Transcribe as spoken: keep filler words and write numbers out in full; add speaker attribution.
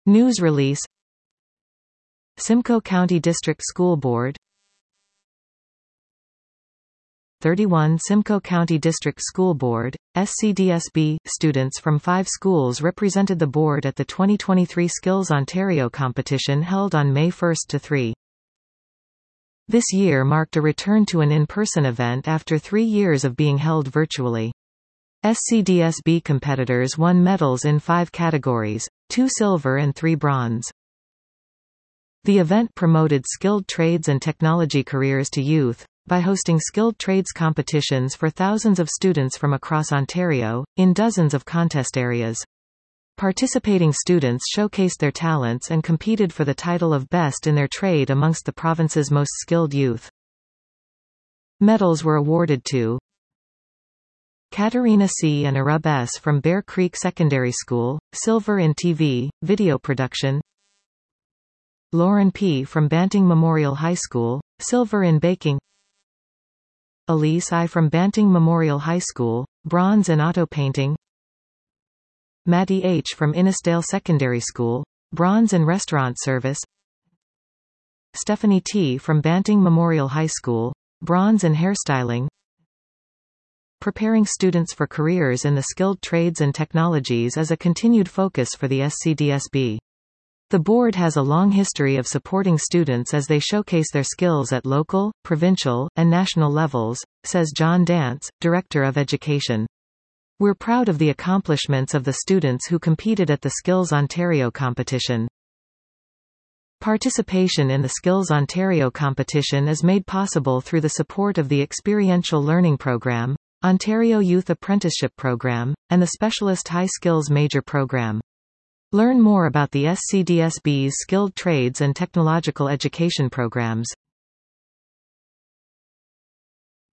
Speaker 1: News release. Simcoe County District School Board. thirty-one Simcoe County District School Board, S C D S B. Students from five schools represented the board at the twenty twenty-three Skills Ontario competition held on May first to third. This year marked a return to an in-person event after three years of being held virtually. S C D S B competitors won medals in five categories, two silver and three bronze. The event promoted skilled trades and technology careers to youth, by hosting skilled trades competitions for thousands of students from across Ontario, in dozens of contest areas. Participating students showcased their talents and competed for the title of best in their trade amongst the province's most skilled youth. Medals were awarded to Katarina C. and Arub S. from Bear Creek Secondary School, silver in T V, video production. Lauren P. from Banting Memorial High School, silver in baking. Elise I. from Banting Memorial High School, bronze in auto painting. Maddie H. from Innisdale Secondary School, bronze in restaurant service. Stephanie T. from Banting Memorial High School, bronze in hairstyling. Preparing students for careers in the skilled trades and technologies is a continued focus for the S C D S B. The board has a long history of supporting students as they showcase their skills at local, provincial, and national levels, says John Dance, Director of Education. We're proud of the accomplishments of the students who competed at the Skills Ontario competition. Participation in the Skills Ontario competition is made possible through the support of the Experiential Learning Program, Ontario Youth Apprenticeship Program, and the Specialist High Skills Major Program. Learn more about the S C D S B's skilled trades and technological education programs.